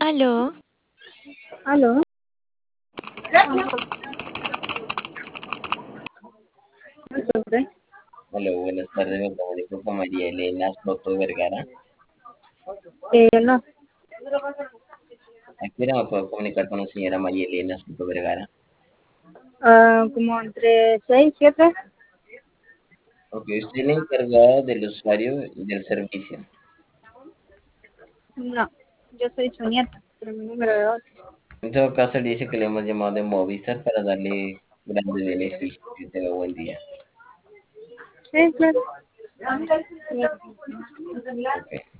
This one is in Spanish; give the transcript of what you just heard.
Aló, ¿Aló? Entonces, Hola, buenas tardes, me comunico con María Elena Soto Vergara. no, ¿A qué hora me puedo comunicar con la señora María Elena Soto Vergara? como entre 6, 7. Ok, usted es la encargada del usuario y del servicio. No, yo soy su nieta, pero mi número de otro. En todo caso, le dice que le hemos llamado de Movistar para darle grandes beneficios. Que tenga buen día. Sí, claro. Ok.